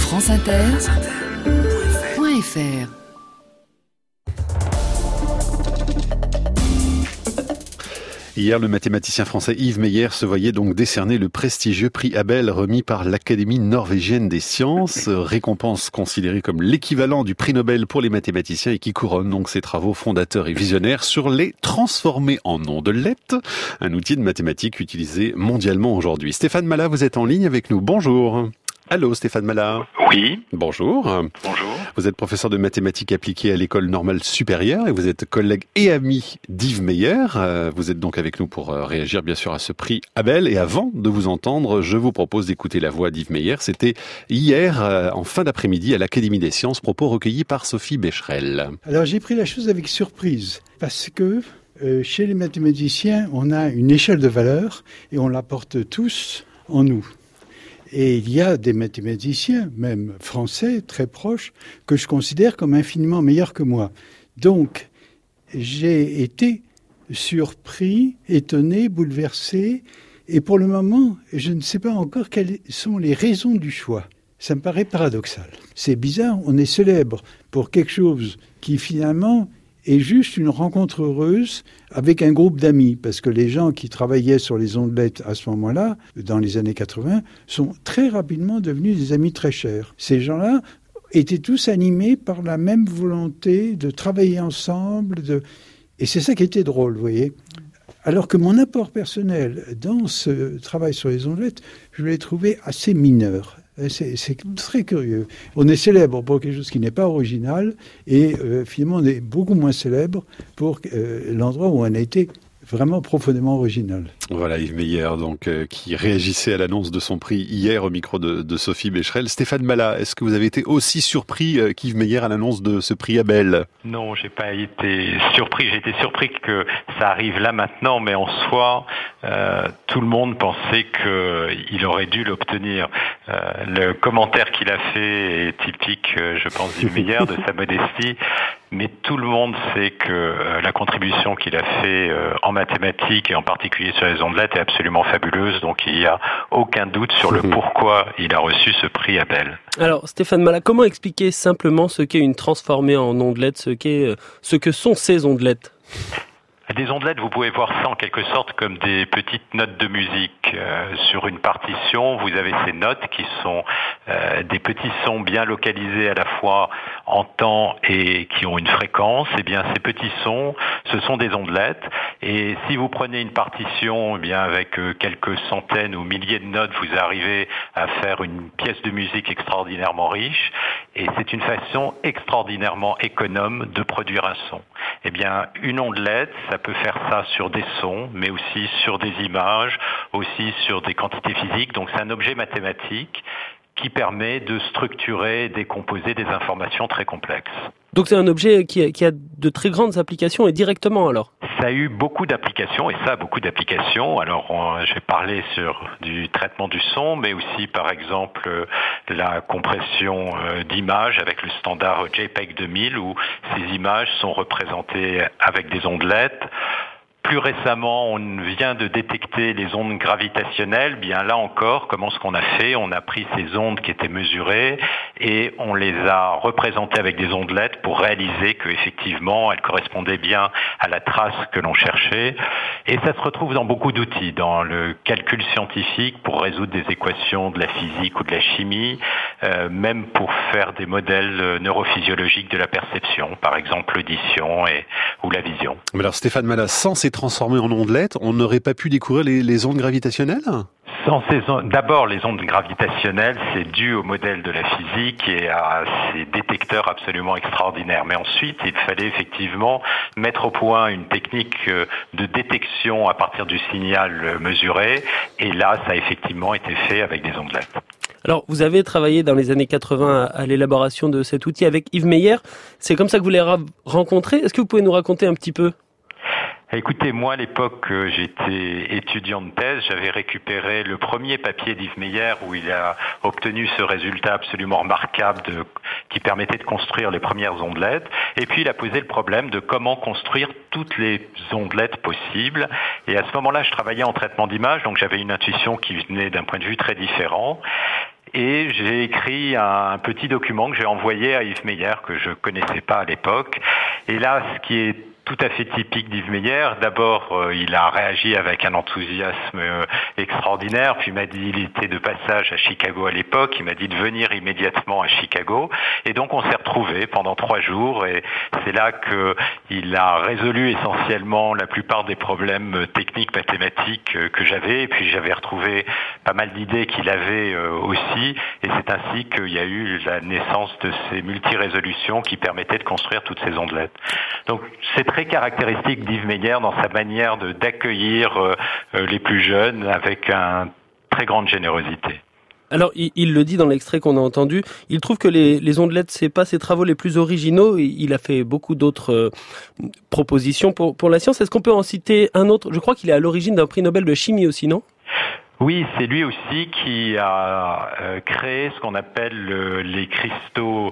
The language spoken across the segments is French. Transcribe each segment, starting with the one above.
franceinter.fr. Hier, le mathématicien français Yves Meyer se voyait donc décerner le prestigieux prix Abel remis par l'Académie norvégienne des sciences, récompense considérée comme l'équivalent du prix Nobel pour les mathématiciens et qui couronne donc ses travaux fondateurs et visionnaires sur les transformés en ondelettes, un outil de mathématiques utilisé mondialement aujourd'hui. Stéphane Mallat, vous êtes en ligne avec nous. Bonjour. Allô, Stéphane Mallat. Oui. Bonjour. Bonjour. Vous êtes professeur de mathématiques appliquées à l'École normale supérieure et vous êtes collègue et ami d'Yves Meyer. Vous êtes donc avec nous pour réagir bien sûr à ce prix Abel. Et avant de vous entendre, je vous propose d'écouter la voix d'Yves Meyer. C'était hier, en fin d'après-midi, à l'Académie des sciences, propos recueillis par Sophie Becherel. Alors j'ai pris la chose avec surprise parce que chez les mathématiciens, on a une échelle de valeurs et on la porte tous en nous. Et il y a des mathématiciens, même français, très proches, que je considère comme infiniment meilleurs que moi. Donc, j'ai été surpris, étonné, bouleversé. Et pour le moment, je ne sais pas encore quelles sont les raisons du choix. Ça me paraît paradoxal. C'est bizarre, on est célèbre pour quelque chose qui finalement est juste une rencontre heureuse avec un groupe d'amis, parce que les gens qui travaillaient sur les ondelettes à ce moment-là, dans les années 80, sont très rapidement devenus des amis très chers. Ces gens-là étaient tous animés par la même volonté de travailler ensemble, et c'est ça qui était drôle, vous voyez. Alors que mon apport personnel dans ce travail sur les ondelettes, je l'ai trouvé assez mineur. C'est très curieux. On est célèbre pour quelque chose qui n'est pas original et finalement on est beaucoup moins célèbre pour l'endroit où on a été vraiment profondément original. Voilà Yves Meyer donc qui réagissait à l'annonce de son prix hier au micro de Sophie Becherel. Stéphane Mallat, est-ce que vous avez été aussi surpris qu'Yves Meyer à l'annonce de ce prix Abel ? Non, j'ai pas été surpris. J'ai été surpris que ça arrive là maintenant, mais en soi, tout le monde pensait qu'il aurait dû l'obtenir. Le commentaire qu'il a fait est typique, je pense, d'Yves Meyer, de sa modestie. Mais tout le monde sait que la contribution qu'il a fait en mathématiques et en particulier sur les ondelettes est absolument fabuleuse. Donc il n'y a aucun doute sur le pourquoi il a reçu ce prix Abel. Alors Stéphane Mallat, comment expliquer simplement ce qu'est une transformée en ondelette, ce que sont ces ondelettes ? Des ondelettes, vous pouvez voir ça en quelque sorte comme des petites notes de musique. Sur une partition, vous avez ces notes qui sont des petits sons bien localisés à la fois en temps et qui ont une fréquence. Eh bien, ces petits sons, ce sont des ondelettes. Et si vous prenez une partition, eh bien avec quelques centaines ou milliers de notes, vous arrivez à faire une pièce de musique extraordinairement riche. Et c'est une façon extraordinairement économe de produire un son. Eh bien, une ondelette, ça peut faire ça sur des sons, mais aussi sur des images, aussi sur des quantités physiques. Donc c'est un objet mathématique qui permet de structurer et décomposer des informations très complexes. Donc c'est un objet qui a de très grandes applications et directement alors ? Ça a eu beaucoup d'applications, et ça a beaucoup d'applications. Alors, j'ai parlé du traitement du son, mais aussi, par exemple, la compression d'images avec le standard JPEG 2000, où ces images sont représentées avec des ondelettes. Plus récemment, on vient de détecter les ondes gravitationnelles. Bien là encore, comment est-ce qu'on a fait ? On a pris ces ondes qui étaient mesurées et on les a représentées avec des ondelettes pour réaliser qu'effectivement, elles correspondaient bien à la trace que l'on cherchait. Et ça se retrouve dans beaucoup d'outils, dans le calcul scientifique pour résoudre des équations de la physique ou de la chimie, même pour faire des modèles neurophysiologiques de la perception, par exemple l'audition ou la vision. Mais alors Stéphane Mallat, sans ces transformés en ondelettes, on n'aurait pas pu découvrir les ondes gravitationnelles ? D'abord, les ondes gravitationnelles, c'est dû au modèle de la physique et à ces détecteurs absolument extraordinaires. Mais ensuite, il fallait effectivement mettre au point une technique de détection à partir du signal mesuré. Et là, ça a effectivement été fait avec des ondelettes. Alors, vous avez travaillé dans les années 80 à l'élaboration de cet outil avec Yves Meyer. C'est comme ça que vous l'avez rencontré. Est-ce que vous pouvez nous raconter un petit peu ? Écoutez, moi à l'époque, j'étais étudiant de thèse, j'avais récupéré le premier papier d'Yves Meyer où il a obtenu ce résultat absolument remarquable qui permettait de construire les premières ondelettes. Et puis il a posé le problème de comment construire toutes les ondelettes possibles. Et à ce moment-là, je travaillais en traitement d'image, donc j'avais une intuition qui venait d'un point de vue très différent. Et j'ai écrit un petit document que j'ai envoyé à Yves Meyer, que je connaissais pas à l'époque. Et là, ce qui est tout à fait typique d'Yves Meyer. D'abord, il a réagi avec un enthousiasme extraordinaire, puis il m'a dit, il était de passage à Chicago à l'époque, il m'a dit de venir immédiatement à Chicago, et donc on s'est retrouvés pendant 3 jours, et c'est là qu'il a résolu essentiellement la plupart des problèmes techniques, mathématiques que j'avais, et puis j'avais retrouvé pas mal d'idées qu'il avait aussi, et c'est ainsi qu'il y a eu la naissance de ces multirésolutions qui permettaient de construire toutes ces ondelettes. Donc c'est très caractéristique d'Yves Meyer dans sa manière d'accueillir les plus jeunes avec une très grande générosité. Alors, il le dit dans l'extrait qu'on a entendu, il trouve que les ondelettes, c'est pas ses travaux les plus originaux. Il a fait beaucoup d'autres propositions pour la science. Est-ce qu'on peut en citer un autre? Je crois qu'il est à l'origine d'un prix Nobel de chimie aussi, non? Oui, c'est lui aussi qui a créé ce qu'on appelle les cristaux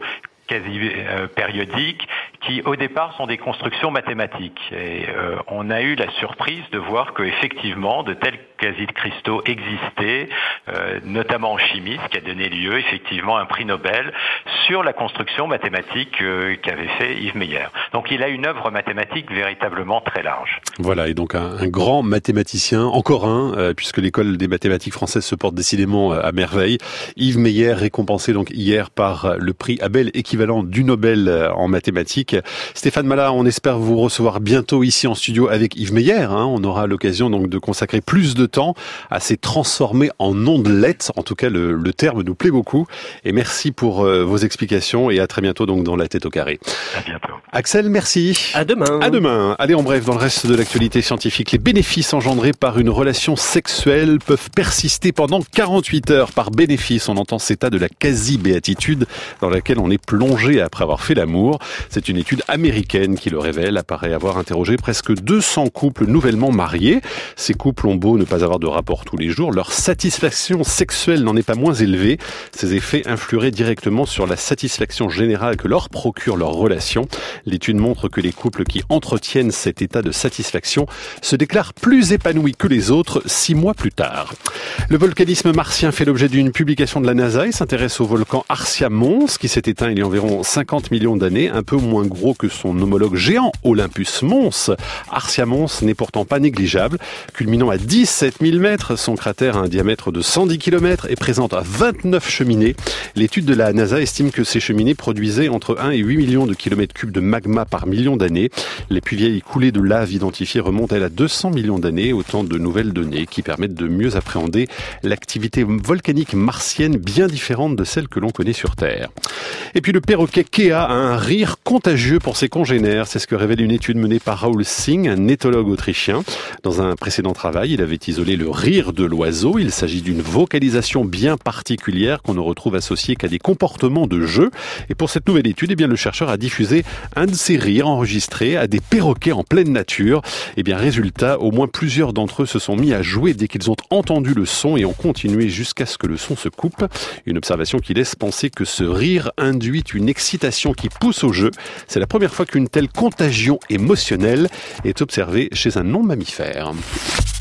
quasi-périodiques, qui au départ sont des constructions mathématiques. Et on a eu la surprise de voir qu'effectivement de tels quasi-cristaux existaient, notamment en chimie, ce qui a donné lieu effectivement à un prix Nobel sur la construction mathématique qu'avait fait Yves Meyer. Donc il a une œuvre mathématique véritablement très large. Voilà, et donc un grand mathématicien, encore un, puisque l'école des mathématiques françaises se porte décidément à merveille. Yves Meyer, récompensé donc hier par le prix Abel, équivalent du Nobel en mathématiques. Stéphane Mallat, on espère vous recevoir bientôt ici en studio avec Yves Meyer. On aura l'occasion donc de consacrer plus de temps à ces transformés en ondelettes. En tout cas, le terme nous plaît beaucoup. Et merci pour vos explications et à très bientôt donc dans La Tête au Carré. À bientôt. Axel, merci. À demain. À demain. Allez, en bref, dans le reste de l'actualité scientifique, les bénéfices engendrés par une relation sexuelle peuvent persister pendant 48 heures. Par bénéfice, on entend cet état de la quasi-béatitude dans laquelle on est plongé après avoir fait l'amour. C'est une étude américaine qui le révèle, apparaît avoir interrogé presque 200 couples nouvellement mariés. Ces couples ont beau ne pas avoir de rapport tous les jours, leur satisfaction sexuelle n'en est pas moins élevée. Ces effets influeraient directement sur la satisfaction générale que leur procure leur relation. L'étude montre que les couples qui entretiennent cet état de satisfaction se déclarent plus épanouis que les autres 6 mois plus tard. Le volcanisme martien fait l'objet d'une publication de la NASA et s'intéresse au volcan Arsia Mons qui s'est éteint il y a environ 50 millions d'années, un peu moins gros que son homologue géant Olympus Mons. Arsia Mons n'est pourtant pas négligeable. Culminant à 17 000 mètres, son cratère a un diamètre de 110 km et présente 29 cheminées. L'étude de la NASA estime que ces cheminées produisaient entre 1 et 8 millions de kilomètres cubes de magma par million d'années. Les plus vieilles coulées de lave identifiées remontent à 200 millions d'années, autant de nouvelles données qui permettent de mieux appréhender l'activité volcanique martienne bien différente de celle que l'on connaît sur Terre. Et puis le perroquet Kea a un rire contagieux pour ses congénères. C'est ce que révèle une étude menée par Raoul Singh, un éthologue autrichien. Dans un précédent travail, il avait isolé le rire de l'oiseau. Il s'agit d'une vocalisation bien particulière qu'on ne retrouve associée qu'à des comportements de jeu. Et pour cette nouvelle étude, le chercheur a diffusé un de ces rires enregistrés à des perroquets en pleine nature. Résultat, au moins plusieurs d'entre eux se sont mis à jouer dès qu'ils ont entendu le son et ont continué jusqu'à ce que le son se coupe. Une observation qui laisse penser que ce rire induit une excitation qui pousse au jeu. C'est la première fois qu'une telle contagion émotionnelle est observée chez un non-mammifère.